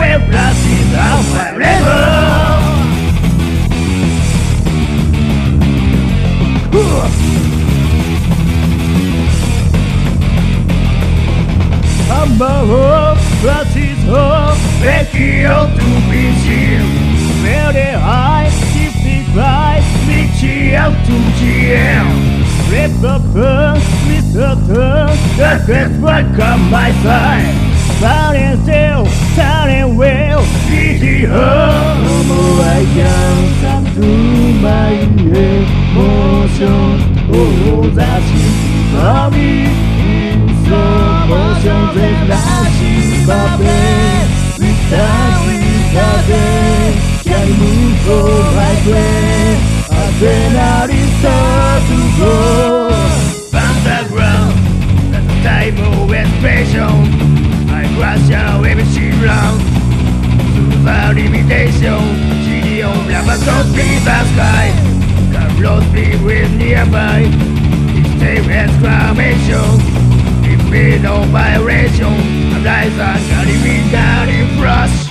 blessings of forever. Humble, blessings of Vecchio to be seen. Where the high, keep the price, reach out to GM. Rip the burn, Mr. Turn, the great one come by side. Turning still, turning well, easy her. No more I can undo my emotion. Oh, that's it for me. In slow motion, then flashing my brain. Without it, can move for my brain. Adrenaline start to grow. Underground, that's the type of expression. I crush out everything round. Through the limitation, city of lava don't be the sky. Carlos be with nearby. It's same exclamation. If we no vibration, I'm like a carrying down in frost.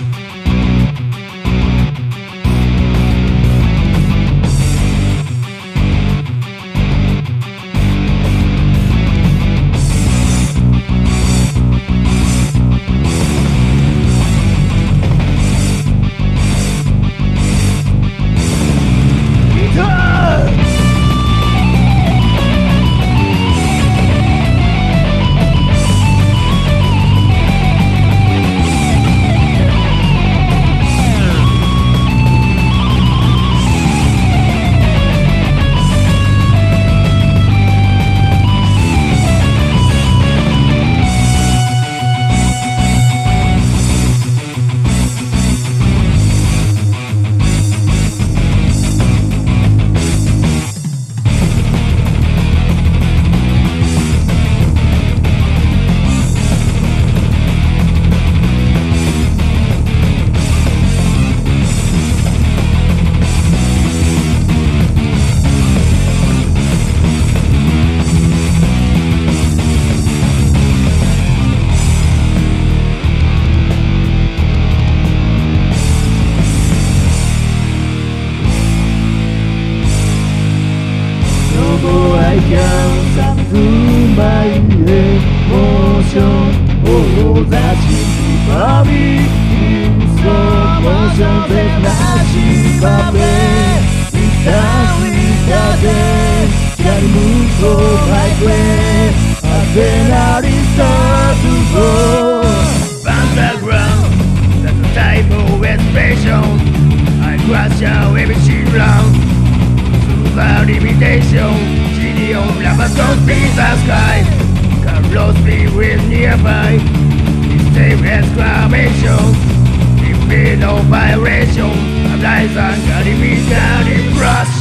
I can subdue my emotion. Oh, that's it for me. In slow motion, then flashing my brain. Without it, can move for my brain. Adrenaline start to grow. Underground, that's the type of expression. I crush out everything round. Through the limitation. Of lava don't be the sky. Carlos be with nearby. It's same exclamation. If we no vibration, I'm like a carrying down in frost.